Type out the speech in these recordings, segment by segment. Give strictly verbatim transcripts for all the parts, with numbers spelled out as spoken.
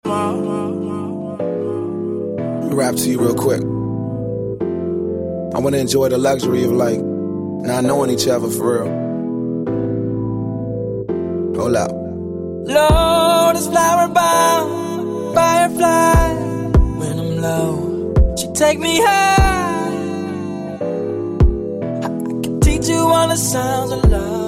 Rap to you real quick. I want to enjoy the luxury of like not knowing each other for real. Hold up. Lord is flower bound, firefly. When I'm low, she take me high. I can teach you all the sounds of love.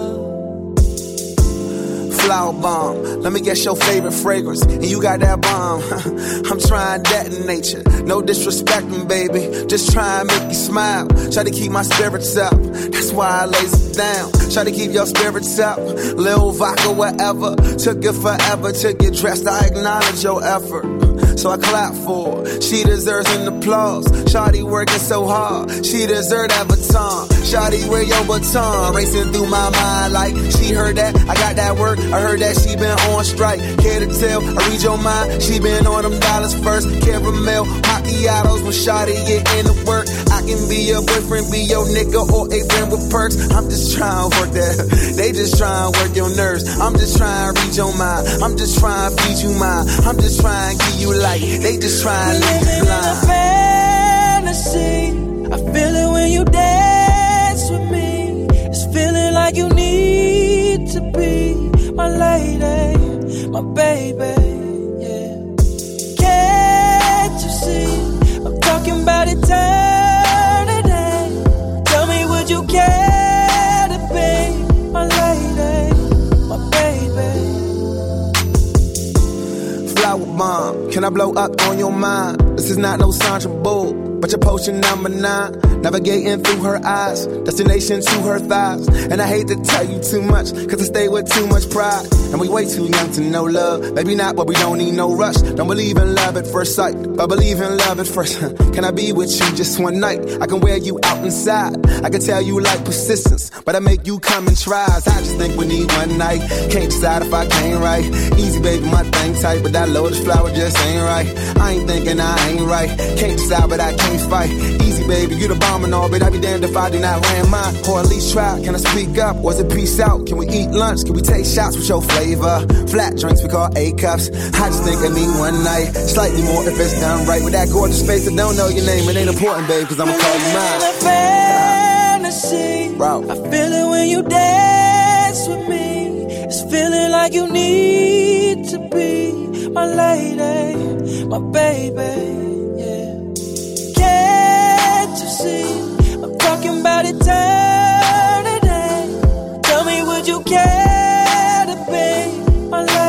Flower bomb, let me guess your favorite fragrance. And you got that bomb. I'm trying that in nature. No disrespecting, baby. Just try and make you smile. Try to keep my spirits up. That's why I lays it down. Try to keep your spirits up. Lil vodka, whatever. Took it forever to get dressed. I acknowledge your effort. So I clap for her. She deserves an applause. Shawty working so hard. She deserves that baton. Shawty, where your baton? Racing through my mind like she heard that. I got that work. I heard that she been on strike. Care to tell? I read your mind. She been on them dollars first. Caramel macchiatos when Shawty get into work. I can be your boyfriend, be your nigga, or a friend with perks. I'm just trying to work that. They just trying to work your nerves. I'm just trying to read your mind. I'm just trying to feed you mine. I'm just trying to give you life. They just trying to leave you blind. In a fantasy, I feel it when you dance with me. It's feeling like you need to be my lady, my baby, yeah. Can't you see? I'm talking about eternity. Tell me, would you care to be my lady, my baby? Flower bomb, can I blow up on your mind? This is not no Sandra Bull, but your potion number nine. Navigating through her eyes, destination to her thighs. And I hate to tell you too much, cause I stay with too much pride. And we way too young to know love. Maybe not, but we don't need no rush. Don't believe in love at first sight, but believe in love at first. Can I be with you just one night? I can wear you out inside. I can tell you like persistence, but I make you come and try. I just think we need one night. Can't decide if I can't right. Easy baby, my thing tight, but that lotus flower just ain't right. I ain't thinking I ain't right. Can't decide, but I can't fight. Easy baby, you the bomb and all, but I'd be damned if I do not land mine. Or at least try. Can I speak up? Was it peace out? Can we eat lunch? Can we take shots with your flavor? Flat drinks we call A-cups. I just think I need one night. Slightly more if it's done right. With that gorgeous face, I don't know your name. It ain't important, babe, cause I'ma call you mine. In a fantasy, Bro. I feel it when you dance with me. It's feeling like you need to be my lady, my baby. I'm talking about eternity. Tell me, would you care to be my lady?